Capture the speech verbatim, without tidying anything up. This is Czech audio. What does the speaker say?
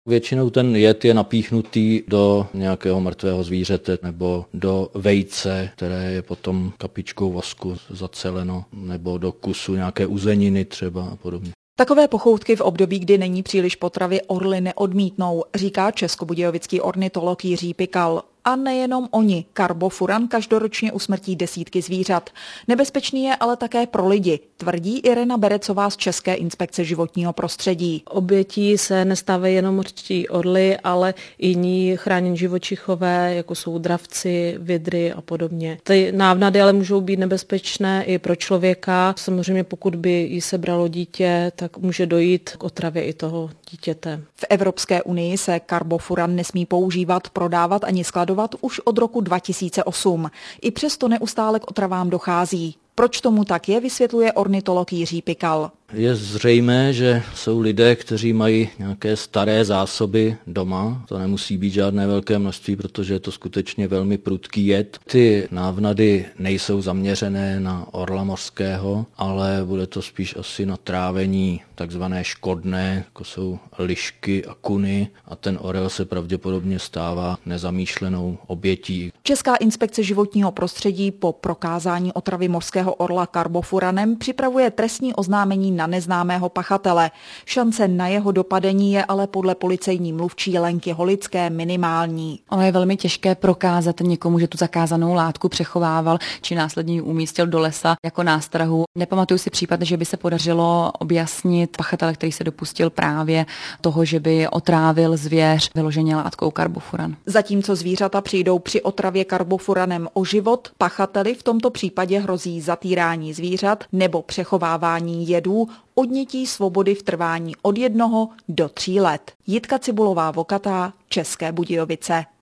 Většinou ten jed je napíchnutý do nějakého mrtvého zvířete nebo do vejce, které je potom kapičkou vosku zaceleno, nebo do kusu nějaké uzeniny třeba a podobně. Takové pochoutky v období, kdy není příliš potravy, orly neodmítnou, říká českobudějovický ornitolog Jiří Pikal. A nejenom oni. Karbofuran každoročně usmrtí desítky zvířat. Nebezpečný je ale také pro lidi, tvrdí Irena Berecová z České inspekce životního prostředí. Obětí se nestávají jenom určití orly, ale i jiní chránění živočichové, jako jsou dravci, vidry a podobně. Ty návnady ale můžou být nebezpečné i pro člověka. Samozřejmě pokud by jí sebralo dítě, tak může dojít k otravě i toho dítěte. V Evropské unii se karbofuran nesmí používat, prodávat ani skladovat už od roku dva tisíce osm. I přesto neustále k otravám dochází. Proč tomu tak je, vysvětluje ornitolog Jiří Pikal. Je zřejmé, že jsou lidé, kteří mají nějaké staré zásoby doma. To nemusí být žádné velké množství, protože je to skutečně velmi prudký jed. Ty návnady nejsou zaměřené na orla mořského, ale bude to spíš asi na trávení takzvané škodné, jako jsou lišky a kuny, a ten orel se pravděpodobně stává nezamýšlenou obětí. Česká inspekce životního prostředí po prokázání otravy mořského orla karbofuranem připravuje trestní oznámení na neznámého pachatele. Šance na jeho dopadení je ale podle policejní mluvčí Lenky Holické minimální. Ono je velmi těžké prokázat někomu, že tu zakázanou látku přechovával či následně ji umístil do lesa jako nástrahu. Nepamatuju si případ, že by se podařilo objasnit pachatele, který se dopustil právě toho, že by otrávil zvěř vyloženě látkou karbofuran. Zatímco zvířata přijdou při otravě karbofuranem o život, pachateli v tomto případě hrozí zatýrání zvířat nebo přechovávání jedů, odnětí svobody v trvání od jednoho do tří let. Jitka Cibulová-Vokatá, České Budějovice.